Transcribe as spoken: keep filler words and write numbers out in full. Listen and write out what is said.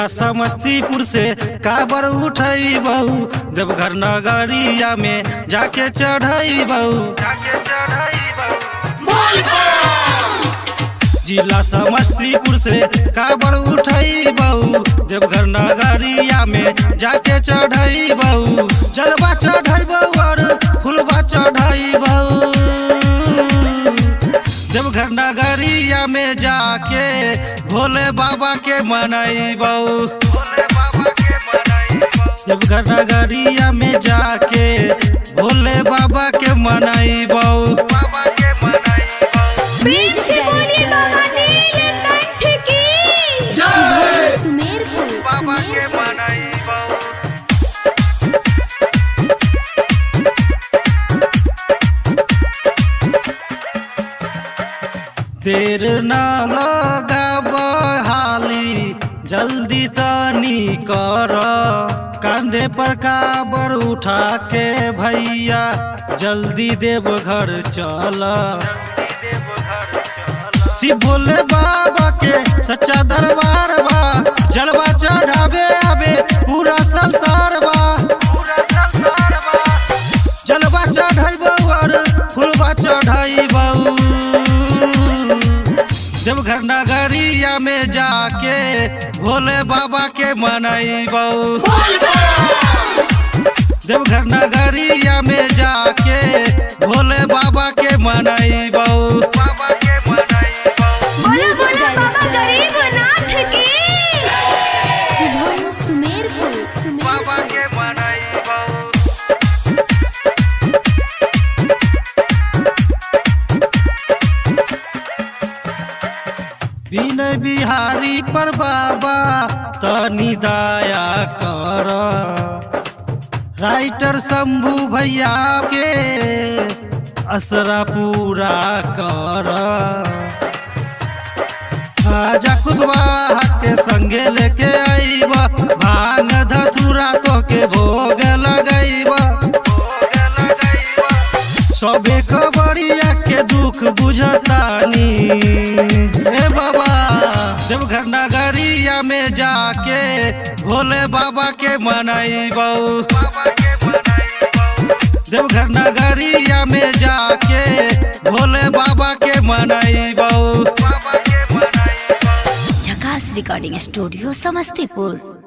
जिला समस्तीपुर से काबर उठई बहू, देवघर नगरिया में जाके चढ़ई बहू। जिला समस्तीपुर से काबर उठई बहू, देवघर नगरिया में जाके चढ़ई बहू। जलवा चढ़ई बहू और फुलवा चढ़ई बहू, देवघर नगरिया में जाके भोले बाबा के मनई बहू। देवघर नगरिया में जाके भोले बाबा के मनई बहू। देर न लगाब हाली, जल्दी तनी कर, कांधे पर काबर उठा के भैया जल्दी देवघर चल। शिव भोले बाबा के सच्चा दरबार बा, जलवा चढ़ावे आवे पूरा संसार बा। जलवा चढ़ाई और फुलवा चढ़ाई बहू, देवघर नगरिया में जाके भोले बाबा के मनई बहू। देवघर नगरिया में जाके भोले बाबा के मनई बहू। विनय बिहारी पर बाबा तनी दया कर, राइटर शंभू भैया के असरा पूरा कर। आजा कुशवाहा के संगे लेके आईबा, भांग धतूरा तो के भोग लगैबा। सबे खबरिया के दुख बुझतानी ए बाबा, देवघर नगरिया में जाके भोले बाबा के मनई बहू। देवघर नगरिया में जाके भोले बाबा के मनई बहू। झकास रिकॉर्डिंग स्टूडियो समस्तीपुर।